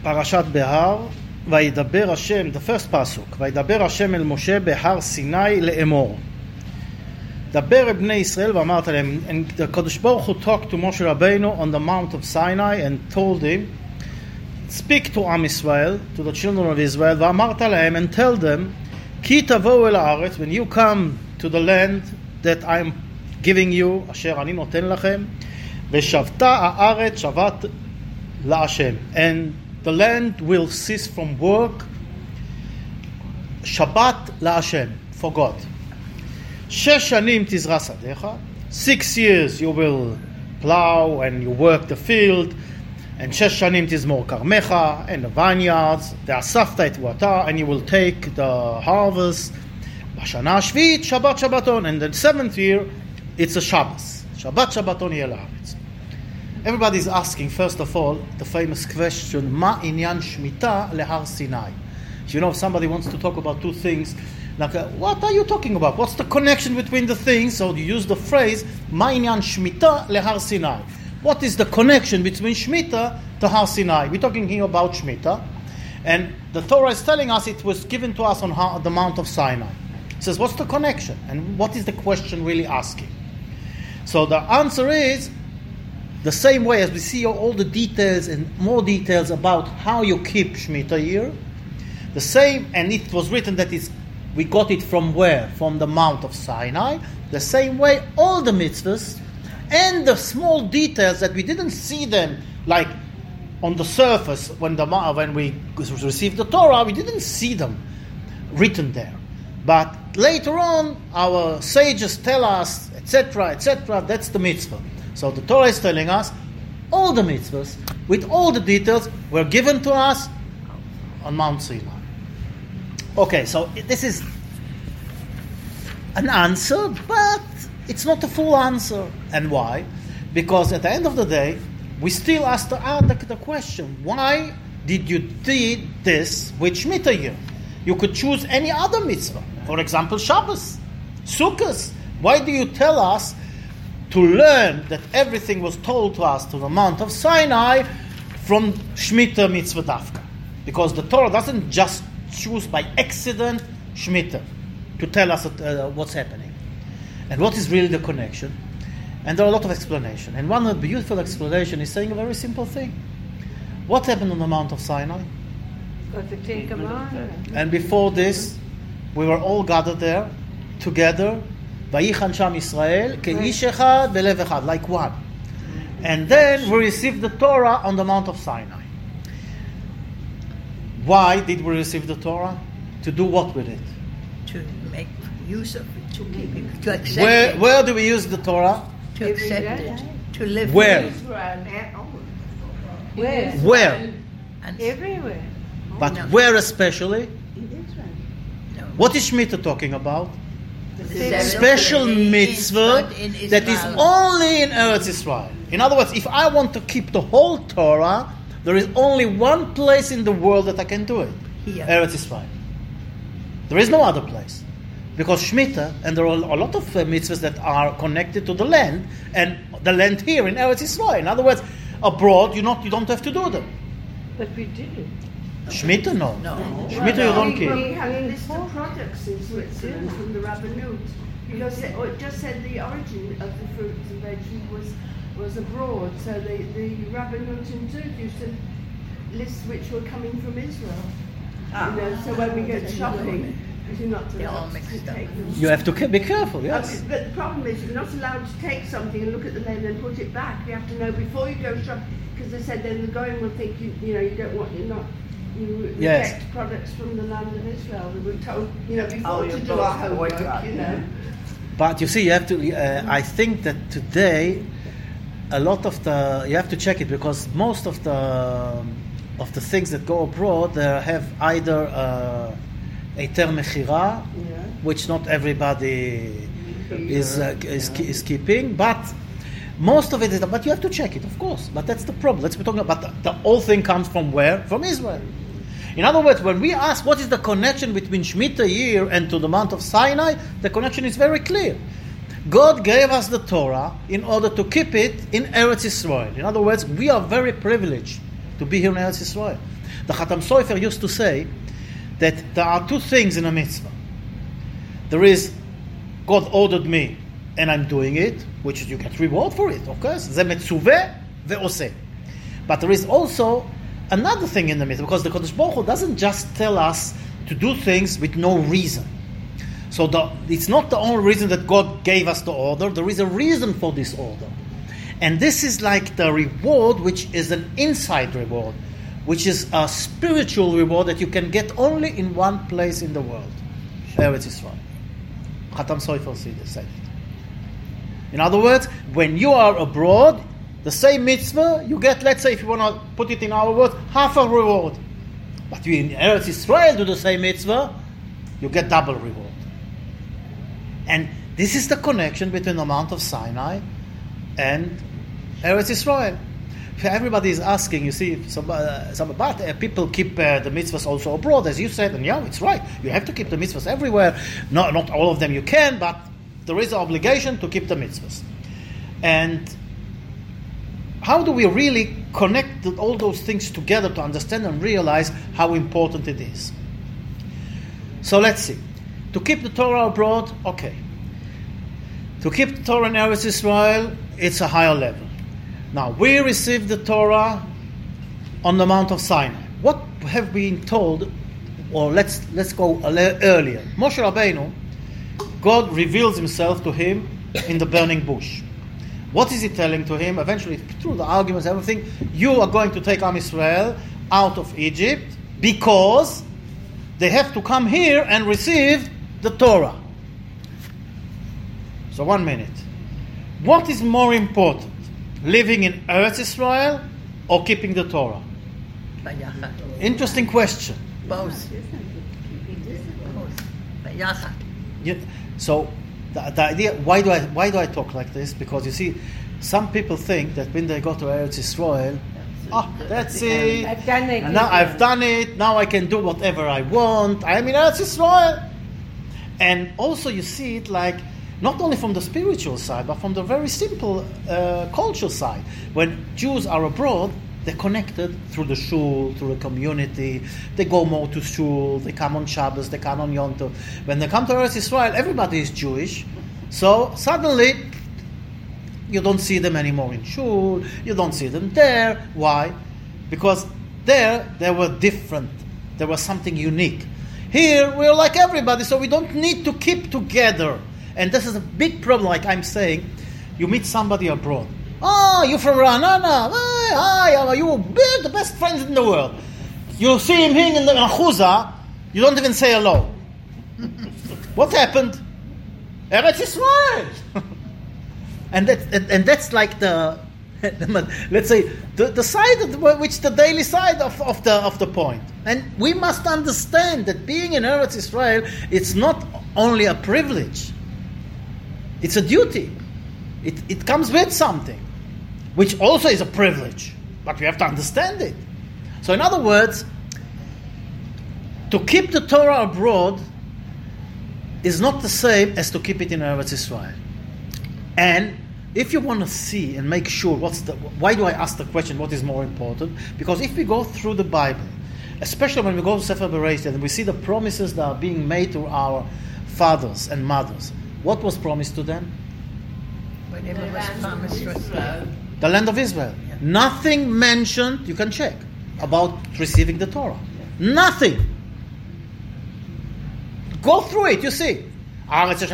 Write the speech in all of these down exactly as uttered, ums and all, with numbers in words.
פרשת בהר, וידבר השם, the first pasuk, וידבר השם אל משה בהר סיני לאמור. דבר אל בני ישראל ואמרת להם, and the Kadosh Baruch Hu talked to Moshe Rabbeinu on the Mount of Sinai and told him, speak to Am Israel, to the children of Israel, ואמרת להם, and tell them, כי תבואו אל הארץ, when you come to the land that I am giving you, אשר אני נותן לכם, ושבתה הארץ שבת להשם, and the land will cease from work, שבת להשם, for God. שש שנים תזרע שדך, six years you will plow and you work the field, and שש שנים תזמור כרמך, and the vineyards, ואספת את תבואתה, and you will take the harvest. בשנה השביעית שבת שבתון, and the seventh year it's a Shabbos. שבת שבתון יהיה לארץ. Everybody is asking, first of all, the famous question, מה עניין שמיטה להר סיני? You know, if somebody wants to talk about two things, like, uh, what are you talking about? What's the connection between the things? So you use the phrase, מה עניין שמיטה להר סיני? What is the connection between Shemitah to Har Sinai? We're talking here about Shemitah, and the Torah is telling us it was given to us on Har, the Mount of Sinai. It says, what's the connection? And what is the question really asking? So the answer is, the same way as we see all the details and more details about how you keep Shemitah year, the same, and it was written that it's, we got it from where? From the Mount of Sinai. The same way, all the mitzvahs and the small details that we didn't see them, like on the surface when the when we received the Torah, we didn't see them written there. But later on, our sages tell us, et cetera, et cetera. That's the mitzvah. So the Torah is telling us all the mitzvahs with all the details were given to us on Mount Sinai. Okay, so this is an answer, but it's not a full answer. And why? Because at the end of the day, we still ask the, uh, the, the question, why did you do this with Shemitah year? You could choose any other mitzvah. For example, Shabbos, Sukkot. Why do you tell us to learn that everything was told to us to the Mount of Sinai from Shemitah mitzvah dafka? Because the Torah doesn't just choose by accident Shemitah to tell us uh, what's happening. And what is really the connection? And there are a lot of explanations. And one of the beautiful explanation is saying a very simple thing. What happened on the Mount of Sinai? Got the Ten Commandments. And before this, we were all gathered there, together, Vayichan Sham Yisrael, Ke'ish Echad, Belev Echad, like one. And then we received the Torah on the Mount of Sinai. Why did we receive the Torah? To do what with it? To make use of it, to keep it, to accept Where, it. where do we use the Torah? To accept it, to live Where? with it. Where? Where? And Everywhere. But No. where especially? no. What is Shemitah talking about? The seventh Special day is mitzvah not in that is Israel. only in Eretz Israel. In other words, if I want to keep the whole Torah, there is only one place in the world that I can do it. Here. Eretz Israel. There is no other place. Because Shemitah, and there are a lot of uh, mitzvahs that are connected to the land, and the land here in Eretz Israel. In other words, abroad, you not you don't have to do them. But we did. Shemitah, no. No. Shemitah, you don't We, we keep. have a list of products in Switzerland from the Rabbanut, because it, it just said the origin of the fruits and vegetables was, was abroad. So the, the Rabbanut in Zug used to list which were coming from Israel. Ah. You know, so when we go shopping, you're not They're all allowed mixed to up. take them. You have to ke- be careful, yes. Okay, but the problem is you're not allowed to take something and look at the label and put it back. You have to know before you go shopping, because they said then the going will think you you know you don't want you're not you Yes. reject products from the land of Israel. We were told you know before Oh, to you're do both our homework. boycott, You know. But you see, you have to. Uh, I think that today, a lot of the you have to check it because most of the of the things that go abroad they have either uh, Eiter Mechira, which not everybody is uh, is is keeping, but most of it is. But you have to check it, of course. But that's the problem. Let's be talking about the, the whole thing comes from where? From Israel. In other words, when we ask what is the connection between Shemitah year and to the Mount of Sinai, the connection is very clear. God gave us the Torah in order to keep it in Eretz Israel. In other words, we are very privileged to be here in Eretz Yisrael. The Khatam Sofer used to say that there are two things in a mitzvah. There is, God ordered me, and I'm doing it, which you get reward for it, okay? Ze metzuveh ve'oseh. But there is also another thing in the mitzvah, because the Kodesh Baruch Hu doesn't just tell us to do things with no reason. So the, it's not the only reason that God gave us the order. There is a reason for this order. And this is like the reward, which is an inside reward, which is a spiritual reward that you can get only in one place in the world, Eretz Yisrael. Khatam Sofer said it. In other words, when you are abroad, the same mitzvah, you get, let's say, if you want to put it in our words, half a reward. But you in Eretz Yisrael do the same mitzvah, you get double reward. And this is the connection between the Mount of Sinai and Eretz Yisrael. Everybody is asking, you see, some, uh, some but uh, people keep uh, the mitzvahs also abroad, as you said, and yeah, it's right. You have to keep the mitzvahs everywhere. No, not all of them you can, but there is an obligation to keep the mitzvahs. And how do we really connect all those things together to understand and realize how important it is? So let's see. To keep the Torah abroad, okay. To keep the Torah in Eretz Yisrael, it's a higher level. Now, we received the Torah on the Mount of Sinai. What have we been told, or let's let's go a little earlier. Moshe Rabbeinu, God reveals himself to him in the burning bush. What is he telling to him? Eventually, through the arguments, everything, you are going to take Am Yisrael out of Egypt because they have to come here and receive the Torah. So one minute. What is more important? Living in Eretz Yisrael or keeping the Torah? Interesting question. Both. Both. Yeah, so the, the idea, why do I why do I talk like this? Because you see, some people think that when they go to Eretz Yisrael, oh, that's it. I've done it. And now I've done it. Now I can do whatever I want. I am in Eretz Yisrael. And also you see it like, not only from the spiritual side, but from the very simple uh, cultural side. When Jews are abroad, they're connected through the shul, through the community. They go more to shul, they come on Shabbos, they come on Yom Tov. When they come to Eretz Yisrael, everybody is Jewish. So suddenly, you don't see them anymore in shul, you don't see them there. Why? Because there, they were different. There was something unique. Here, we're like everybody, so we don't need to keep together. And this is a big problem, like I'm saying. You meet somebody abroad. Oh, you're from Ra'anana. Hi, hi, you are the best friends in the world. You see him here in the Chuza, you don't even say hello. What happened? Eretz Yisrael. and, that, and, and that's like the, let's say, the, the side of the, which the daily side of, of the of the point. And we must understand that being in Eretz Yisrael, it's not only a privilege. It's a duty. It, it comes with something, which also is a privilege. But we have to understand it. So in other words, to keep the Torah abroad is not the same as to keep it in Eretz Yisrael. And if you want to see and make sure what's the, why do I ask the question, what is more important? Because if we go through the Bible, especially when we go to Sefer Bereshit and we see the promises that are being made to our fathers and mothers, what was promised to them? Whatever was promised was there. The land of Israel. Yeah. Nothing mentioned, you can check, about receiving the Torah. Nothing. Go through it, you see. Everything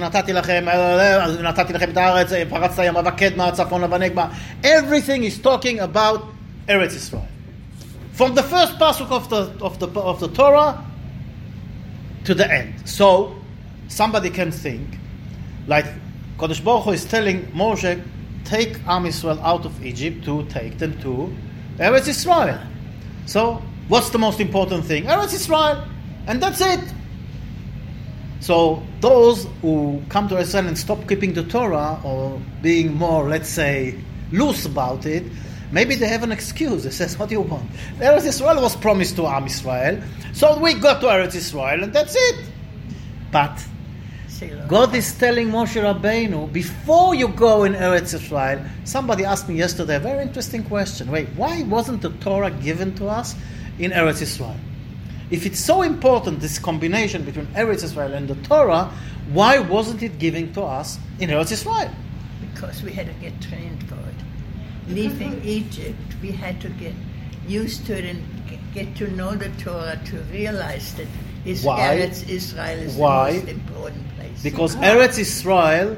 is talking about Eretz Yisrael. From the first pasuk of the of the of the Torah to the end. So somebody can think, like Kodesh Baruch Hu is telling Moshe, take Am Yisrael out of Egypt to take them to Eretz Yisrael. So what's the most important thing? Eretz Yisrael, and that's it. So those who come to Israel and stop keeping the Torah or being more, let's say, loose about it, maybe they have an excuse. They say, what do you want? Eretz Yisrael was promised to Am Yisrael, so we got to Eretz Yisrael and that's it. But Selah. God is telling Moshe Rabbeinu, before you go in Eretz Israel, somebody asked me yesterday a very interesting question. Wait, why wasn't the Torah given to us in Eretz Israel? If it's so important, this combination between Eretz Israel and the Torah, why wasn't it given to us in Eretz Israel? Because we had to get trained for it. Leaving Egypt, we had to get used to it and g- get to know the Torah, to realize that is Why? Eretz Israel is Why? the most important place. Because Eretz Israel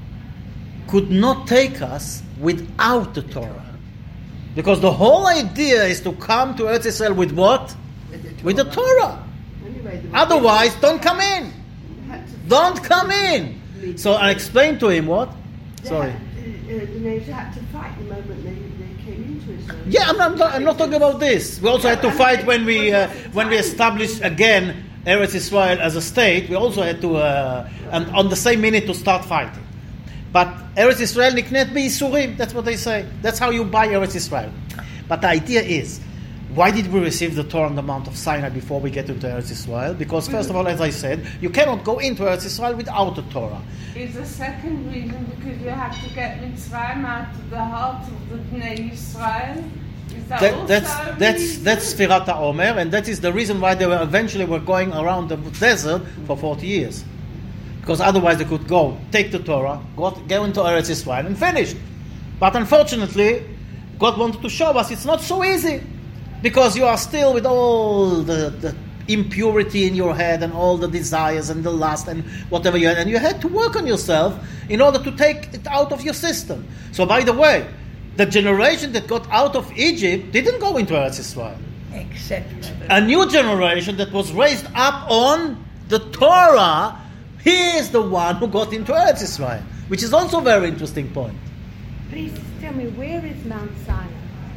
could not take us without the Torah. Because the whole idea is to come to Eretz Israel with what? With the Torah. With the Torah. Anyway, the Otherwise, don't come in. had to- Don't come in. So I explained to him what? they Sorry. Had, uh, uh, the natives had to fight the moment they, they came into Israel. Yeah, I'm not, I'm not, I'm not talking about this. We also had to fight when we uh, when we established again Eretz Israel as a state. We also had to, uh, and on the same minute, to start fighting. But Eretz Israel niknet b'yisurim. That's what they say. That's how you buy Eretz Israel. But the idea is, why did we receive the Torah on the Mount of Sinai before we get into Eretz Israel? Because first of all, as I said, you cannot go into Eretz Israel without the Torah. Is the second reason because you have to get Mitzrayim out of the heart of the Bnei Israel? Is that, That, also that's a that's reason? that's Sfirat HaOmer, and that is the reason why they were eventually were going around the desert for forty years, because otherwise they could go take the Torah, go, go into Eretz Israel, and finish. But unfortunately, God wanted to show us it's not so easy, because you are still with all the, the impurity in your head and all the desires and the lust and whatever you had, and you had to work on yourself in order to take it out of your system. So, by the way, the generation that got out of Egypt didn't go into Eretz Israel. Except A new generation that was raised up on the Torah, he is the one who got into Eretz Israel, which is also a very interesting point. Please tell me, where is Mount Sinai?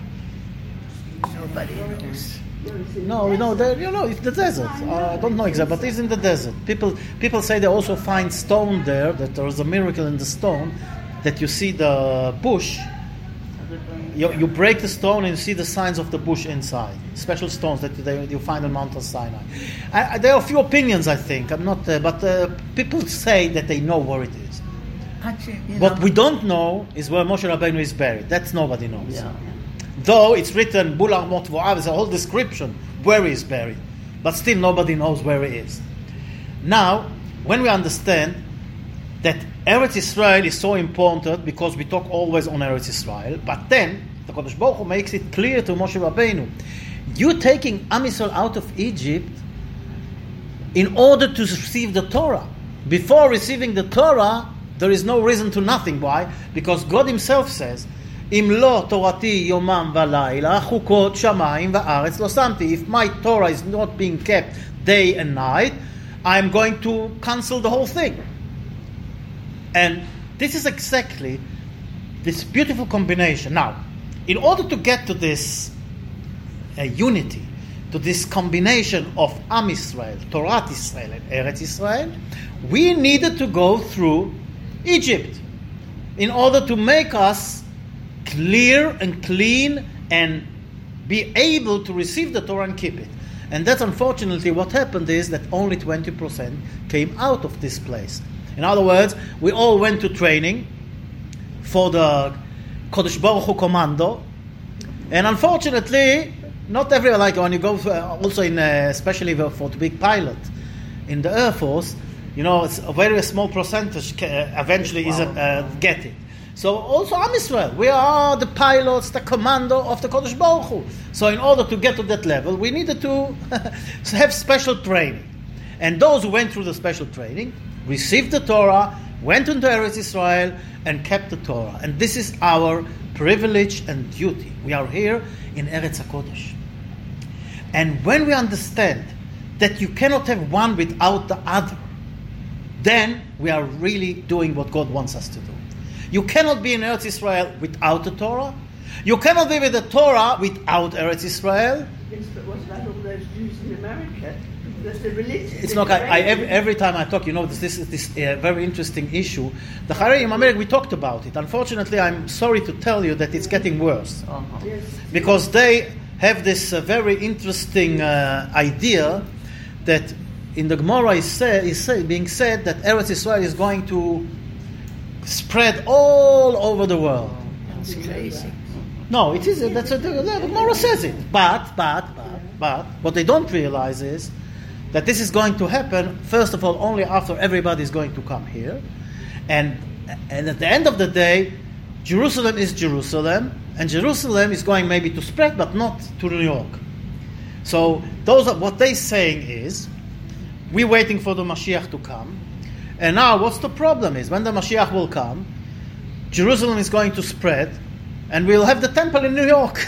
nobody knows. No, no, there, you know, it's the desert. Uh, I don't know exactly, but it's in the desert. People, people say they also find stone there. That there is a miracle in the stone, that you see the bush. You, you break the stone and you see the signs of the bush inside. Special stones that they, you find on Mount Sinai. I, I, there are a few opinions, I think. I'm not, uh, but uh, people say that they know where it is. Actually, you What know, we don't know is where Moshe Rabbeinu is buried. That's nobody knows. Yeah. Though it's written, Bular Mot Vo'av, there's a whole description where he is buried. But still nobody knows where he is. Now, when we understand that Eretz Israel is so important, because we talk always on Eretz Israel, but then the Kodesh Baruch Hu makes it clear to Moshe Rabbeinu, you taking Am Yisrael out of Egypt in order to receive the Torah. Before receiving the Torah, there is no reason to nothing. Why? Because God Himself says, Im lo Torati yomam v'layla chukot shamayim va'aretz lo samti. If my Torah is not being kept day and night, I am going to cancel the whole thing. And this is exactly this beautiful combination. Now, in order to get to this uh, unity, to this combination of Am Yisrael, Torat Israel, and Eretz Israel, we needed to go through Egypt in order to make us clear and clean and be able to receive the Torah and keep it. And that's unfortunately what happened, is that only twenty percent came out of this place. In other words, we all went to training for the Kodesh Baruch Hu commando, and unfortunately, not everyone, like when you go for, also in, uh, especially for to be pilot in the Air Force, you know, it's a very small percentage uh, eventually is uh, get it. So also Am Yisrael, we are the pilots, the commando of the Kodesh Baruch Hu. So in order to get to that level, we needed to have special training. And those who went through the special training received the Torah, went into Eretz Israel, and kept the Torah. And this is our privilege and duty. We are here in Eretz HaKodesh. And when we understand that you cannot have one without the other, then we are really doing what God wants us to do. You cannot be in Eretz Israel without the Torah. You cannot be with the Torah without Eretz Israel. Yes, but what about all those Jews in America? That's the religion. It's not. I, I every, every time I talk, you know, this, this is this uh, very interesting issue. The Haredim in America, we talked about it. Unfortunately, I'm sorry to tell you that it's getting worse, Yes. because they have this uh, very interesting uh, idea that in the Gemara is, say, is say, being said that Eretz Israel is going to spread all over the world. That's crazy. No, it is. That's a, the Gemara says it. But, but, but, but, what they don't realize is that this is going to happen, first of all, only after everybody is going to come here. And, and at the end of the day, Jerusalem is Jerusalem, and Jerusalem is going maybe to spread, but not to New York. So those are, what they're saying is, we're waiting for the Mashiach to come, and now what's the problem is, when the Mashiach will come, Jerusalem is going to spread, and we'll have the temple in New York.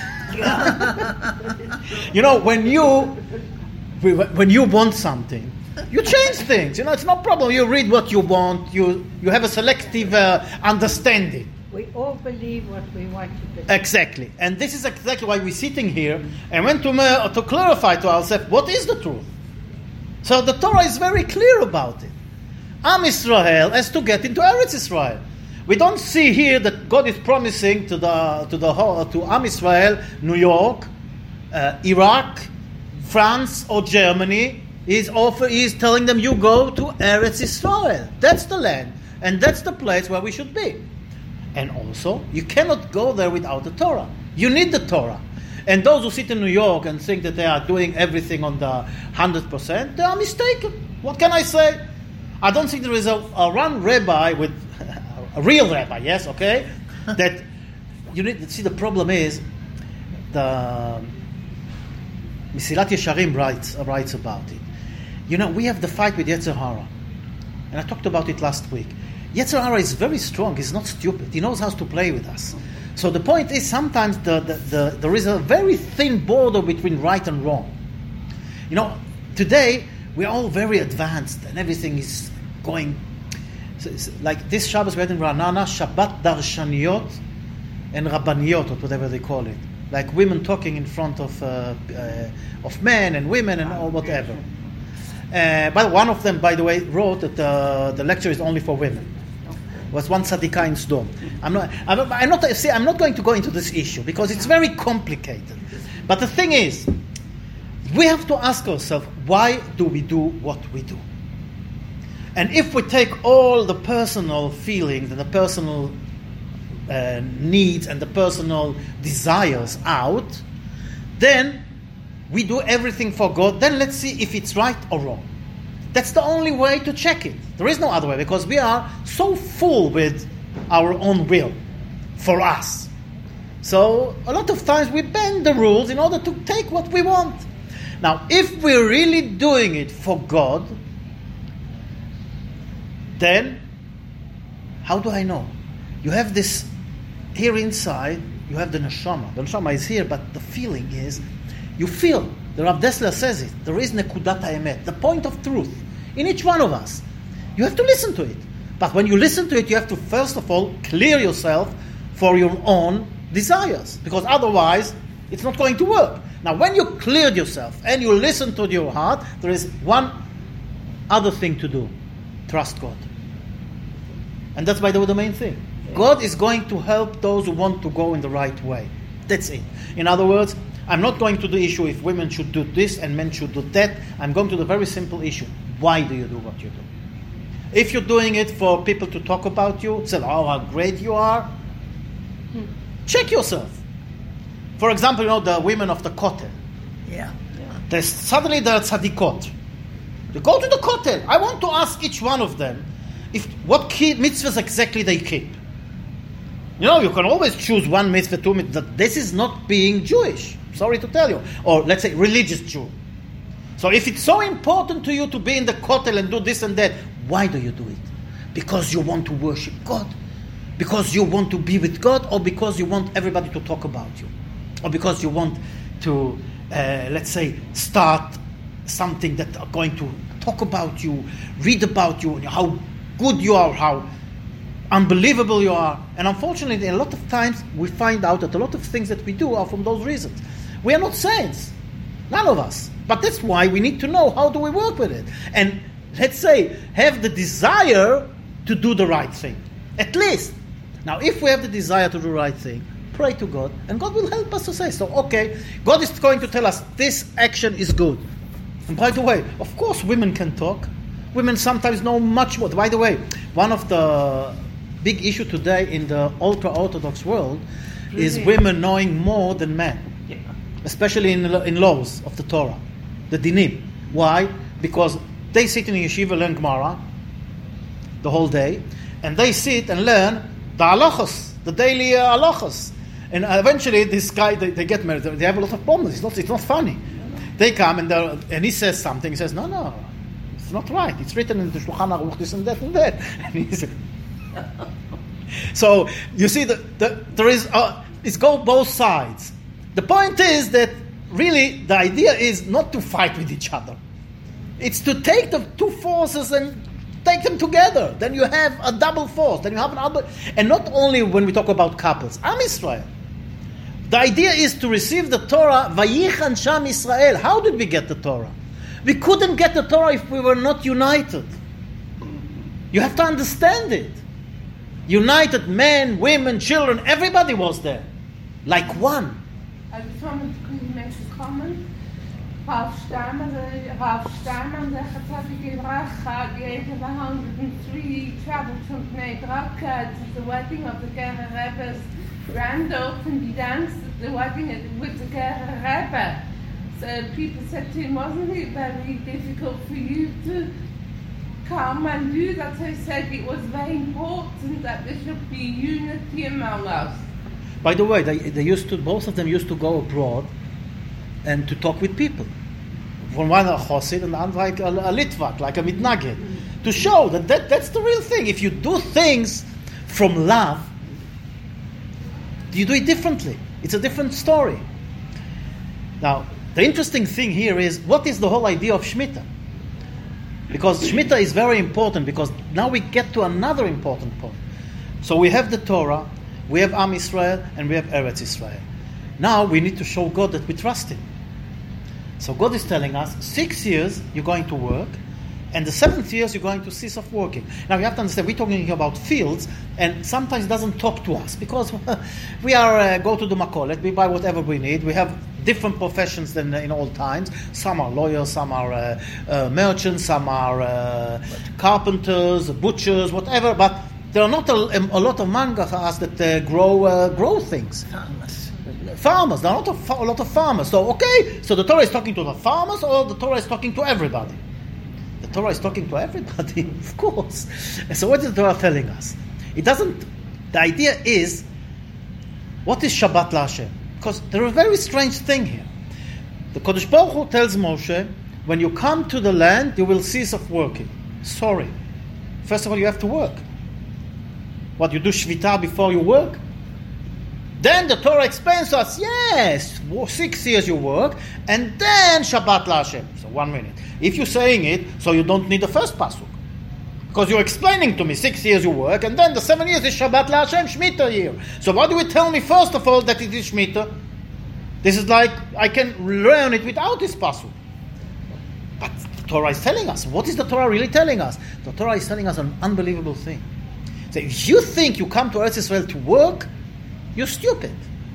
You know, when you when you want something, you change things. You know, it's no problem. You read what you want. You you have a selective uh, understanding. We all believe what we want to believe. Exactly, and this is exactly why we're sitting here and want to uh, to clarify to ourselves what is the truth. So the Torah is very clear about it. Am Israel has to get into Eretz Israel. We don't see here that God is promising to the to the whole, to Am Israel, New York, uh, Iraq, France, or Germany. He's offer he's telling them, you go to Eretz Israel. That's the land, and that's the place where we should be. And also, you cannot go there without the Torah. You need the Torah. And those who sit in New York and think that they are doing everything on the hundred percent, they are mistaken. What can I say? I don't think there is a, a one rabbi with a real rabbi, yes, okay? That you need to see. The problem is the Mesilat Yesharim writes writes about it. You know, we have the fight with Yetzer Hara, and I talked about it last week. Yetzer Hara is very strong. He's not stupid. He knows how to play with us. So the point is, sometimes the, the, the, there is a very thin border between right and wrong. You know, today we're all very advanced, and everything is going. So like this Shabbos, we had in Ra'anana, Shabbat Darshaniyot and Rabbaniyot, or whatever they call it. Like women talking in front of uh, uh, of men and women and all whatever. Uh, but one of them, by the way, wrote that uh, the lecture is only for women. It was one tzadika in Sdom. I'm not. I'm not, I'm not. See, I'm not going to go into this issue because it's very complicated. But the thing is, we have to ask ourselves, why do we do what we do? And if we take all the personal feelings and the personal uh, needs and the personal desires out, then we do everything for God. Then let's see if it's right or wrong. That's the only way to check it. There is no other way, because we are so full with our own will for us. So a lot of times we bend the rules in order to take what we want. Now, if we're really doing it for God, then how do I know? You have this here inside, you have the neshama. The neshama is here, but the feeling is, you feel. The Rav Dessler says it. There is nekudat haemet, the point of truth, in each one of us. You have to listen to it. But when you listen to it, you have to first of all clear yourself for your own desires, because otherwise it's not going to work. Now, when you cleared yourself and you listen to your heart, there is one other thing to do: trust God. And that's, by the way, the main thing. God is going to help those who want to go in the right way. That's it. In other words, I'm not going to the issue if women should do this and men should do that. I'm going to the very simple issue. Why do you do what you do? If you're doing it for people to talk about you, say, oh, how great you are, hmm. check yourself. For example, you know, the women of the Kotel. Yeah. There's, suddenly there are tzadikot. They go to the Kotel. I want to ask each one of them if what key, mitzvahs exactly they keep. You know, you can always choose one mitzvah, two mitzvahs. This is not being Jewish. Sorry to tell you. Or let's say religious Jew. So if it's so important to you to be in the Kotel and do this and that, why do you do it? Because you want to worship God? Because you want to be with God? Or because you want everybody to talk about you? Or because you want to, uh, let's say, start something that are going to talk about you, read about you, how good you are, how unbelievable you are. And unfortunately, a lot of times we find out that a lot of things that we do are from those reasons. We are not saints, none of us. But that's why we need to know how do we work with it. And let's say, have the desire to do the right thing, at least. Now, if we have the desire to do the right thing, pray to God, and God will help us to say, so, okay, God is going to tell us this action is good. And by the way, of course women can talk. Women sometimes know much more. By the way, one of the big issue today in the ultra-Orthodox world really? is women knowing more than men. Yeah. Especially in, in laws of the Torah, the dinim. Why? Because they sit in yeshiva, learn Gemara the whole day, and they sit and learn the halachos, the daily uh, halachos. And eventually this guy, they, they get married, they have a lot of problems. It's not, it's not funny. They come and, and he says something, he says, no, no, it's not right. It's written in the Shulchan Aruch, this and that and that. And he said, so you see, the, the, there is, uh, it's go both sides. The point is that really the idea is not to fight with each other. It's to take the two forces and take them together. Then you have a double force. Then you have another. And not only when we talk about couples, Am Yisrael. The idea is to receive the Torah, Vayichan Sham Yisrael. How did we get the Torah? We couldn't get the Torah if we were not united. You have to understand it. United men, women, children, everybody was there. Like one. I just wanted to make a comment. Rav Steinman, Rav Steinman, the Chatzaddik Racha, gave one hundred three traveled from Bnei Brak to the wedding of the Gerer Rebbe's granddaughter, and he danced at the wedding with the Gerer Rebbe. So people said to him, wasn't it very difficult for you to come and do that? So he said it was very important that there should be unity among us. By the way, they, they used to, both of them used to go abroad and to talk with people. From one a Chosid and the other like a, a Litvak, like a Mitnaged. Mm-hmm. To show that, that that's the real thing. If you do things from love, you do it differently. It's a different story. Now, the interesting thing here is, what is the whole idea of Shemitah? Because Shemitah is very important, because now we get to another important point. So we have the Torah, we have Am Yisrael, and we have Eretz Yisrael. Now we need to show God that we trust Him. So God is telling us, six years you're going to work, and the seventh years you're going to cease of working. Now you have to understand, we're talking about fields, and sometimes it doesn't talk to us, because we are uh, go to the Makolet, we buy whatever we need, we have different professions than in old times. Some are lawyers, some are uh, uh, merchants, some are uh, carpenters, butchers, whatever, but there are not a, a lot of mangas that uh, grow uh, grow things. Farmers. Farmers. There are not a, fa- a lot of farmers. So, okay, so the Torah is talking to the farmers, or the Torah is talking to everybody? The Torah is talking to everybody, of course. And so what is the Torah telling us? It doesn't, the idea is, what is Shabbat LaHashem? Because there is a very strange thing here. The Kodesh Baruch Hu tells Moshe, when you come to the land, you will cease of working. Sorry. First of all, you have to work. What, you do Shvita before you work? Then the Torah explains to us, yes, six years you work, and then Shabbat LaHashem. So one minute. If you're saying it, so you don't need the first pasuk. Because you're explaining to me, six years you work, and then the seven years is Shabbat LaHashem, Shemitah year. So why do we tell me, first of all, that it is Shemitah? This is like, I can learn it without this pasuk. But the Torah is telling us. What is the Torah really telling us? The Torah is telling us an unbelievable thing. So if you think you come to Eretz Yisrael to work, you're stupid.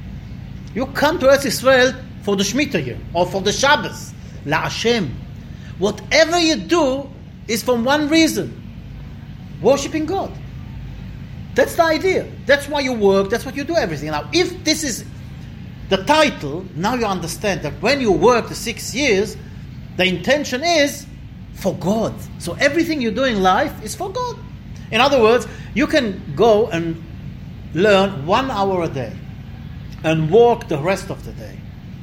You come to Eretz Yisrael for the Shemitah year, or for the Shabbos, LaHashem. Whatever you do is from one reason. Worshipping God. That's the idea. That's why you work, that's what you do everything. Now, if this is the title, now you understand that when you work the six years, the intention is for God. So everything you do in life is for God. In other words, you can go and learn one hour a day and work the rest of the day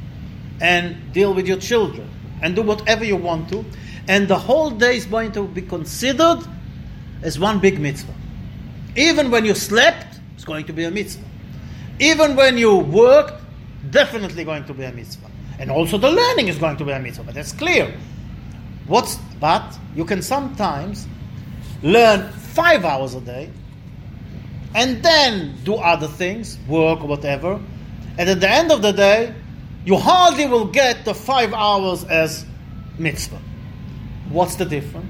and deal with your children and do whatever you want to, and the whole day is going to be considered as one big mitzvah. Even when you slept, it's going to be a mitzvah. Even when you worked, definitely going to be a mitzvah. And also the learning is going to be a mitzvah, but that's clear. What's but you can sometimes learn five hours a day and then do other things, work or whatever, and at the end of the day, you hardly will get the five hours as mitzvah. What's the difference?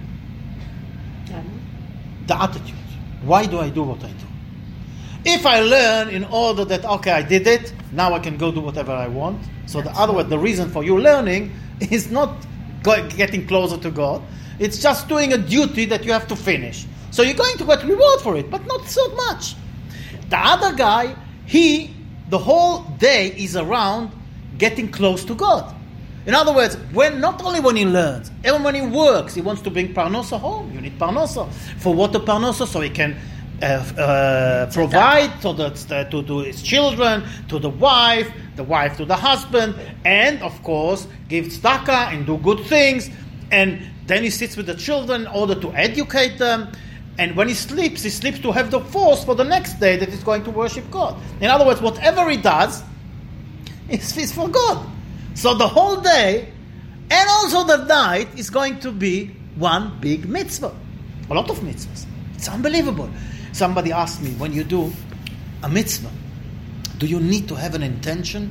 The attitude. Why do I do what I do? If I learn in order that, okay, I did it, now I can go do whatever I want. So the other way, the reason for you learning is not go, getting closer to God. It's just doing a duty that you have to finish. So you're going to get reward for it, but not so much. The other guy, he, the whole day is around getting close to God. In other words, when not only when he learns, even when he works, he wants to bring parnosa home. You need parnosa. For what the parnosa? So he can uh, uh, provide to, the, to, to his children, to the wife, the wife to the husband, and of course, give tzedakah and do good things. And then he sits with the children in order to educate them. And when he sleeps, he sleeps to have the force for the next day that he's going to worship God. In other words, whatever he does is, is for God. So the whole day and also the night is going to be one big mitzvah. A lot of mitzvahs. It's unbelievable. Somebody asked me, when you do a mitzvah, do you need to have an intention?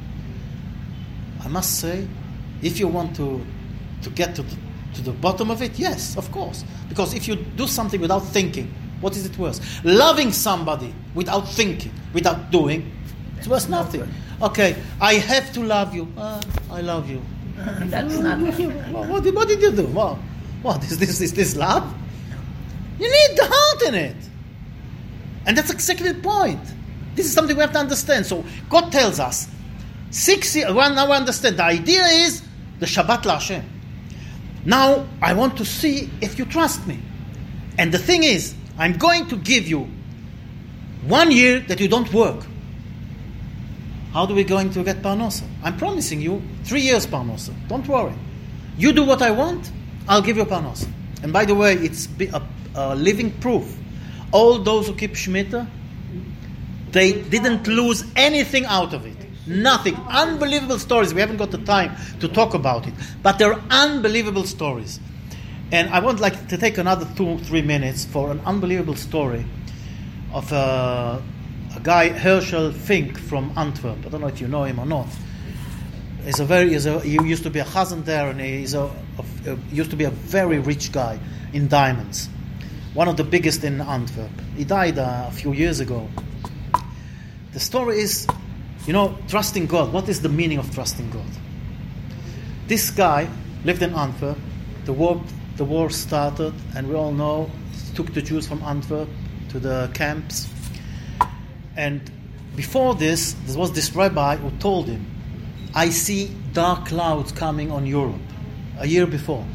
I must say, if you want to, to get to the To the bottom of it, yes, of course. Because if you do something without thinking, what is it worth? Loving somebody without thinking, without doing, it's worth nothing. Okay, I have to love you. Uh, I love you. That's not. Well, what, did, what did you do? Well, what is this? Is this love? You need the heart in it, and that's exactly the point. This is something we have to understand. So God tells us, six years. Well, now we understand. The idea is the Shabbat LaHashem. Now, I want to see if you trust me. And the thing is, I'm going to give you one year that you don't work. How do we going to get parnosa? I'm promising you three years parnosa. Don't worry. You do what I want, I'll give you parnosa. And by the way, it's a, a living proof. All those who keep Shemitah, they didn't lose anything out of it. Nothing. Unbelievable stories. We haven't got the time to talk about it. But they're unbelievable stories. And I would like to take another two, three minutes for an unbelievable story of a, a guy, Herschel Fink from Antwerp. I don't know if you know him or not. He's a very, he's a, he used to be a chazan there, and he's a, a, a, used to be a very rich guy in diamonds. One of the biggest in Antwerp. He died uh, a few years ago. The story is, you know, trusting God. What is the meaning of trusting God? This guy lived in Antwerp. The war, the war started, and we all know it took the Jews from Antwerp to the camps. And before this, there was this rabbi who told him, I see dark clouds coming on Europe. A year before.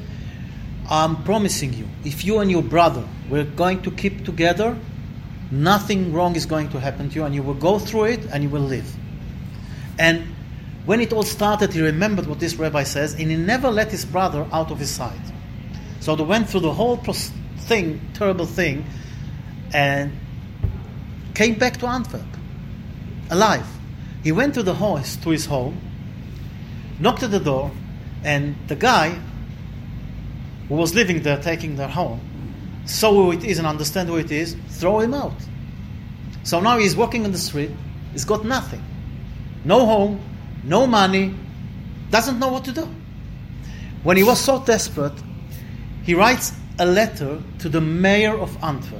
I'm promising you, if you and your brother were going to keep together, nothing wrong is going to happen to you, and you will go through it and you will live. And when it all started, he remembered what this rabbi says, and he never let his brother out of his sight. So they went through the whole thing, terrible thing, and came back to Antwerp, alive. He went to the house, to his home, knocked at the door, and the guy who was living there, taking their home, saw who it is and understand who it is, throw him out. So now he's walking on the street, he's got nothing. No home, no money, doesn't know what to do. When he was so desperate, he writes a letter to the mayor of Antwerp.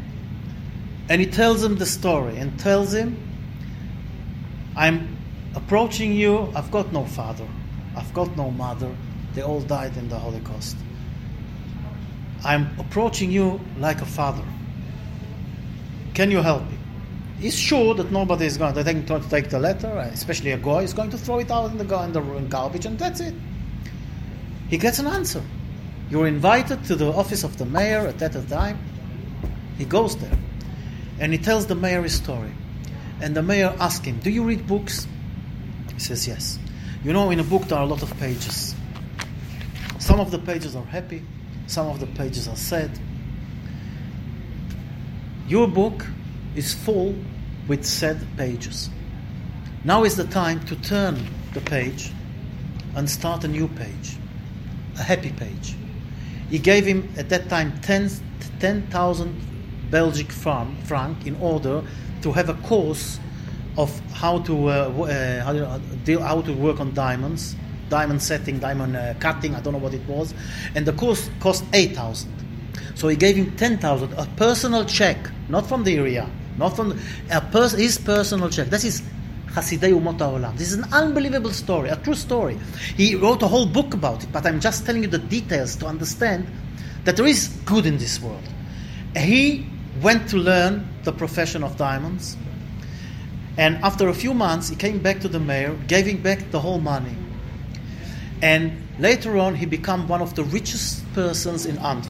And he tells him the story and tells him, I'm approaching you, I've got no father, I've got no mother, they all died in the Holocaust. I'm approaching you like a father. Can you help me? He's sure that nobody is going to take, to take the letter, especially a guy, is going to throw it out in the, in the in garbage, and that's it. He gets an answer. You're invited to the office of the mayor at that time. He goes there, and he tells the mayor his story. And the mayor asks him, do you read books? He says, yes. You know, in a book there are a lot of pages. Some of the pages are happy. Some of the pages are sad. Your book is full with sad pages. Now is the time to turn the page and start a new page, a happy page. He gave him at that time ten thousand Belgic franc in order to have a course of how to uh, uh, how, to deal, how to work on diamonds, diamond setting, diamond uh, cutting. I don't know what it was, and the course cost eight thousand. So he gave him ten thousand, a personal check, not from the area, not from the, a pers- his personal check. That is חסידי אומות העולם. This is an unbelievable story, a true story. He wrote a whole book about it, but I'm just telling you the details to understand that there is good in this world. He went to learn the profession of diamonds, and after a few months he came back to the mayor, giving back the whole money. And later on he became one of the richest persons in Antwerp.